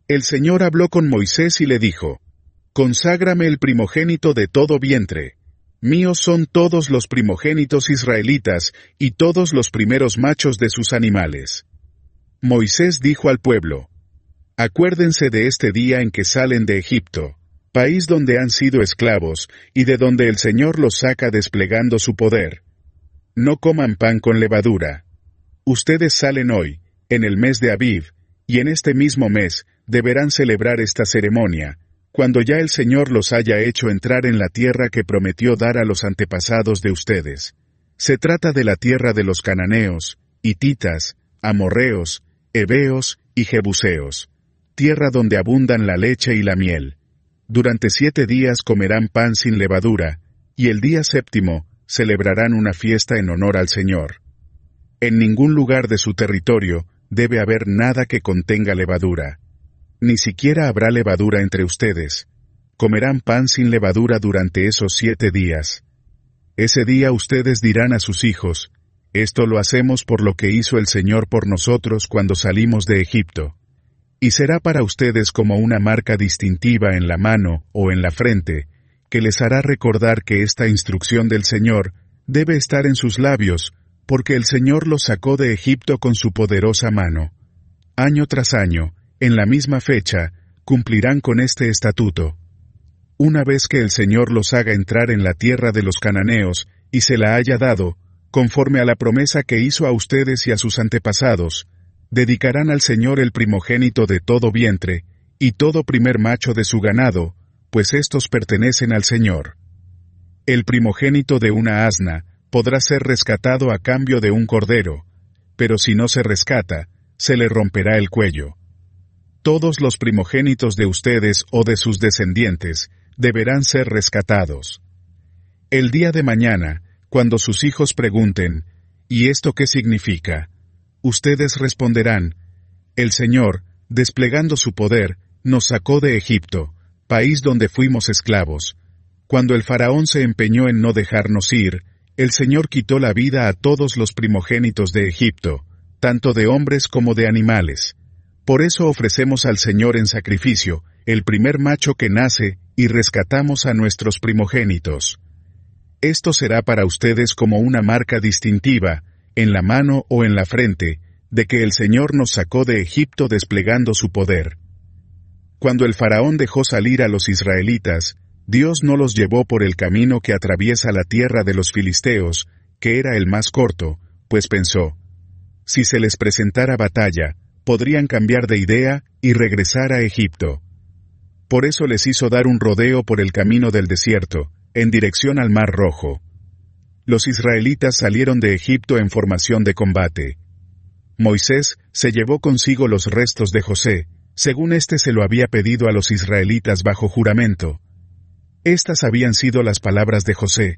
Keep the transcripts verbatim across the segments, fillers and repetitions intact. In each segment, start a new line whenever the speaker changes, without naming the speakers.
El Señor habló con Moisés y le dijo: Conságrame el primogénito de todo vientre. Míos son todos los primogénitos israelitas, y todos los primeros machos de sus animales. Moisés dijo al pueblo: Acuérdense de este día en que salen de Egipto, país donde han sido esclavos, y de donde el Señor los saca desplegando su poder. No coman pan con levadura. Ustedes salen hoy, en el mes de Aviv, y en este mismo mes, deberán celebrar esta ceremonia, cuando ya el Señor los haya hecho entrar en la tierra que prometió dar a los antepasados de ustedes. Se trata de la tierra de los cananeos, hititas, amorreos, heveos y jebuseos, tierra donde abundan la leche y la miel. Durante siete días comerán pan sin levadura, y el día séptimo celebrarán una fiesta en honor al Señor. En ningún lugar de su territorio debe haber nada que contenga levadura. Ni siquiera habrá levadura entre ustedes. Comerán pan sin levadura durante esos siete días. Ese día ustedes dirán a sus hijos: Esto lo hacemos por lo que hizo el Señor por nosotros cuando salimos de Egipto. Y será para ustedes como una marca distintiva en la mano o en la frente, que les hará recordar que esta instrucción del Señor debe estar en sus labios, porque el Señor los sacó de Egipto con su poderosa mano. Año tras año, en la misma fecha, cumplirán con este estatuto. Una vez que el Señor los haga entrar en la tierra de los cananeos, y se la haya dado, conforme a la promesa que hizo a ustedes y a sus antepasados, dedicarán al Señor el primogénito de todo vientre, y todo primer macho de su ganado, pues éstos pertenecen al Señor. El primogénito de una asna podrá ser rescatado a cambio de un cordero, pero si no se rescata, se le romperá el cuello. Todos los primogénitos de ustedes o de sus descendientes deberán ser rescatados. El día de mañana, cuando sus hijos pregunten: ¿y esto qué significa?, ustedes responderán: El Señor, desplegando su poder, nos sacó de Egipto, país donde fuimos esclavos. Cuando el faraón se empeñó en no dejarnos ir, el Señor quitó la vida a todos los primogénitos de Egipto, tanto de hombres como de animales. Por eso ofrecemos al Señor en sacrificio el primer macho que nace y rescatamos a nuestros primogénitos. Esto será para ustedes como una marca distintiva, en la mano o en la frente, de que el Señor nos sacó de Egipto desplegando su poder. Cuando el faraón dejó salir a los israelitas, Dios no los llevó por el camino que atraviesa la tierra de los filisteos, que era el más corto, pues pensó: si se les presentara batalla, podrían cambiar de idea y regresar a Egipto. Por eso les hizo dar un rodeo por el camino del desierto, en dirección al Mar Rojo. Los israelitas salieron de Egipto en formación de combate. Moisés se llevó consigo los restos de José, según éste se lo había pedido a los israelitas bajo juramento. Estas habían sido las palabras de José: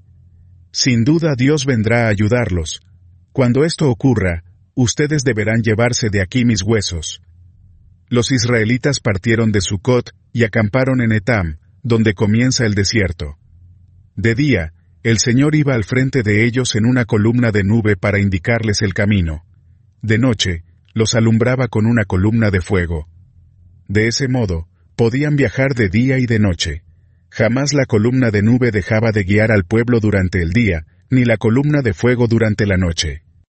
Sin duda Dios vendrá a ayudarlos. Cuando esto ocurra, ustedes deberán llevarse de aquí mis huesos. Los israelitas partieron de Sucot y acamparon en Etam, donde comienza el desierto. De día, el Señor iba al frente de ellos en una columna de nube para indicarles el camino. De noche, los alumbraba con una columna de fuego. De ese modo, podían viajar de día y de noche. Jamás la columna de nube dejaba de guiar al pueblo durante el día, ni la columna de fuego durante la noche.